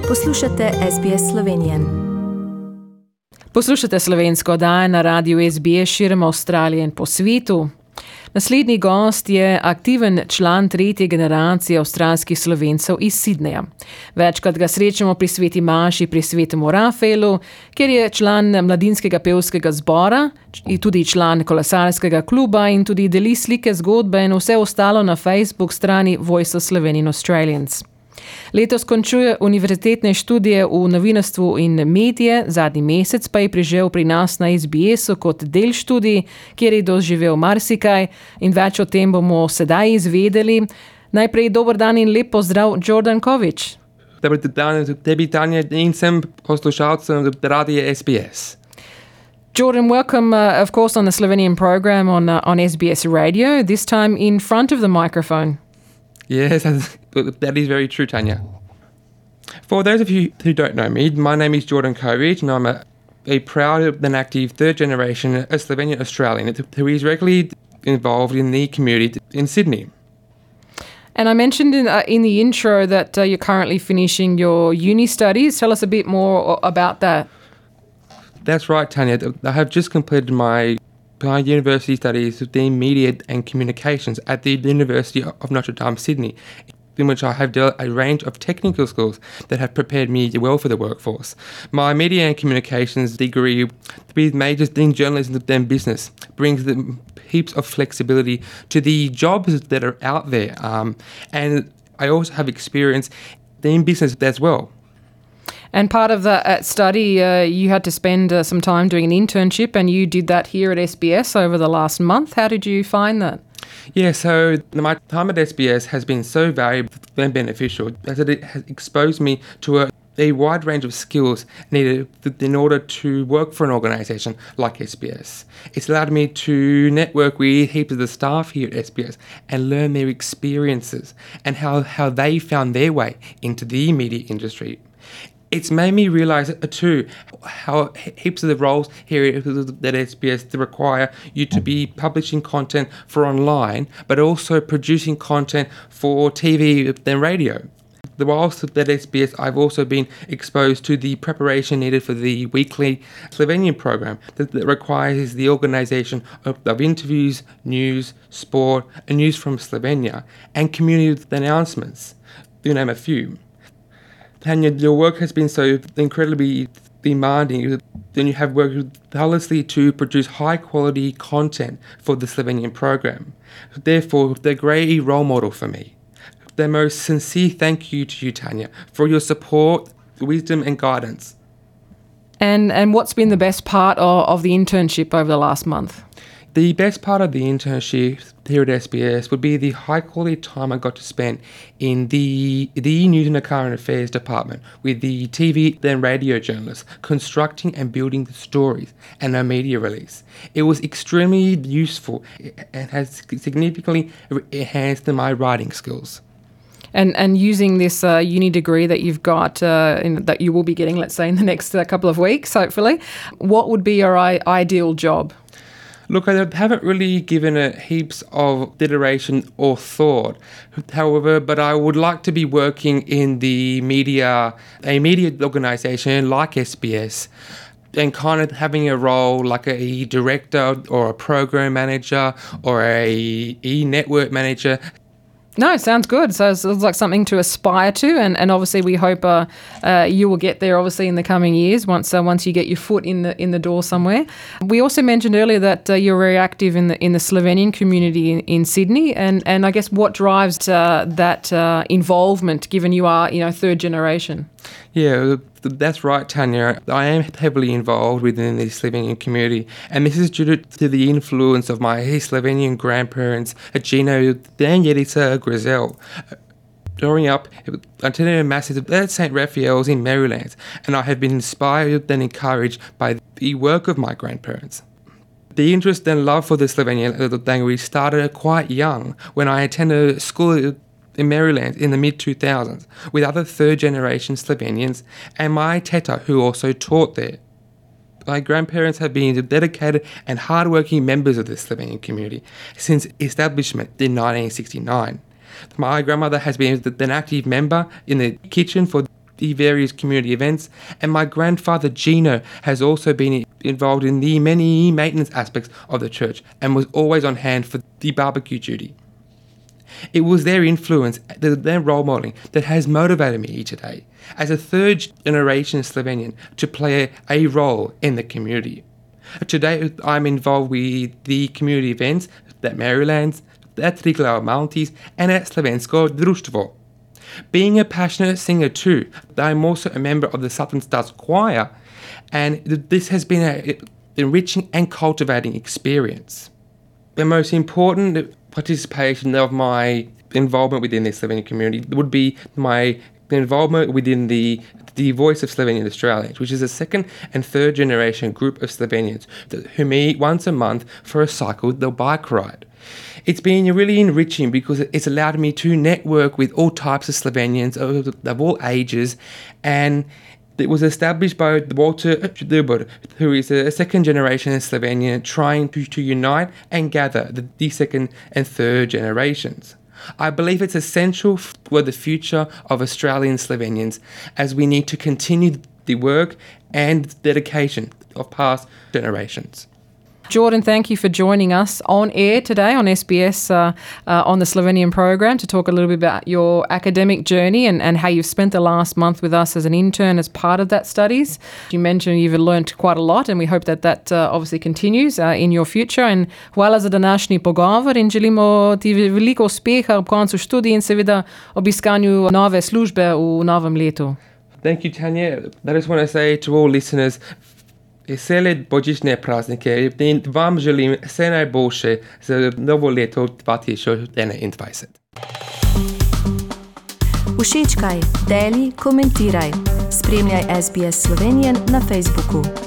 Poslušate SBS Slovenian. Poslušate slovensko oddajo na radiju SBS širom Avstralije in po svetu. Naslednji gost je aktiven član tretje generacije avstralskih Slovencev iz Sydneyja. Večkrat ga srečamo pri sveti maši pri svetemu Rafaelu, kjer je član mladinskega pevskega zbora, tudi član kolesarskega kluba in tudi deli slike, zgodbe in vse ostalo na Facebook strani Voice of Slovenian Australians. Letos končuje univerzitetne študije v novinarstvu in medije, zadnji mesec pa je priživel pri nas na SBS-u kot del študij, kjer je doživel marsikaj in več o tem bomo sedaj izvedeli. Najprej dober dan in lep pozdrav, Jordan Kovič. Dobar dan, tebi Tanja in sem poslušalcem radija SBS. Jordan, welcome, of course, on the Slovenian program on SBS Radio, this time in front of the microphone. Yes, that is very true, Tanya. For those of you who don't know me, my name is Jordan Kovic, and I'm a proud and active third-generation Slovenian Australian who is regularly involved in the community in Sydney. And I mentioned in the intro that you're currently finishing your uni studies. Tell us a bit more about that. That's right, Tanya. I have just completed my university studies in media and communications at the University of Notre Dame, Sydney, in which I have developed a range of technical skills that have prepared me well for the workforce. My media and communications degree, with majors in journalism and business, brings them heaps of flexibility to the jobs that are out there. And I also have experience in business as well. And part of that study, you had to spend some time doing an internship, and you did that here at SBS over the last month. How did you find that? Yeah, so my time at SBS has been so valuable and beneficial as it has exposed me to a wide range of skills needed in order to work for an organisation like SBS. It's allowed me to network with heaps of the staff here at SBS and learn their experiences and how they found their way into the media industry. It's made me realise too how heaps of the roles here at SBS require you to be publishing content for online, but also producing content for TV and radio. Whilst at SBS, I've also been exposed to the preparation needed for the weekly Slovenian program that requires the organisation of interviews, news, sport, and news from Slovenia, and community announcements, to name a few. Tanya, your work has been so incredibly demanding, and you have worked tirelessly to produce high-quality content for the Slovenian program. Therefore, they're a great role model for me. The most sincere thank you to you, Tanya, for your support, wisdom and guidance. And what's been the best part of the internship over the last month? The best part of the internship here at SBS would be the high-quality time I got to spend in the News and Current Affairs department with the TV and radio journalists, constructing and building the stories and our media release. It was extremely useful and has significantly enhanced my writing skills. And using this uni degree that you've got, that you will be getting, let's say, in the next couple of weeks, hopefully, what would be your ideal job? Look, I haven't really given it heaps of iteration or thought. However, but I would like to be working in a media organisation like SBS, and kind of having a role like a director or a program manager or a network manager. No, it sounds good. So it's like something to aspire to, and obviously we hope you will get there. Obviously in the coming years, once you get your foot in the door somewhere. We also mentioned earlier that you're very active in the Slovenian community in Sydney, and I guess what drives that involvement, given you are third generation. Yeah, that's right, Tanya. I am heavily involved within the Slovenian community, and this is due to the influence of my Slovenian grandparents, Gino and Jedica Grizel. Growing up, I attended masses at St. Raphael's in Maryland, and I have been inspired and encouraged by the work of my grandparents. The interest and love for the Slovenian language started quite young when I attended school in Maryland in the mid-2000s with other third-generation Slovenians and my teta who also taught there. My grandparents have been dedicated and hard-working members of the Slovenian community since establishment in 1969. My grandmother has been an active member in the kitchen for the various community events, and my grandfather Gino has also been involved in the many maintenance aspects of the church and was always on hand for the barbecue duty. It was their influence, their role modelling, that has motivated me today as a third generation Slovenian to play a role in the community. Today I'm involved with the community events at Marylands, at Triglav Mounties and at Slovensko Društvo. Being a passionate singer too, I'm also a member of the Southern Stars Choir, and this has been an enriching and cultivating experience. The most important participation of my involvement within the Slovenian community would be my involvement within the Voice of Slovenian Australians, which is a second and third generation group of Slovenians who meet once a month for a cycle, the bike ride. It's been really enriching because it's allowed me to network with all types of Slovenians of all ages, and it was established by Walter Dubur, who is a second generation Slovenian trying to unite and gather the second and third generations. I believe it's essential for the future of Australian Slovenians as we need to continue the work and dedication of past generations. Jordan, thank you for joining us on air today on SBS on the Slovenian program to talk a little bit about your academic journey and how you've spent the last month with us as an intern as part of that studies. You mentioned you've learned quite a lot, and we hope that obviously continues in your future. And hvala za današnji pogovor in želimo ti veliko uspeha ob koncu študija in seveda ob iskanju nove službe v novem letu. Thank you, Tanya. I just want to say to all listeners, vesele božične praznike in vam želim vse najboljše za novo leto 2021. Všečkaj, deli, komentiraj. Spremljaj SBS Slovenian na Facebooku.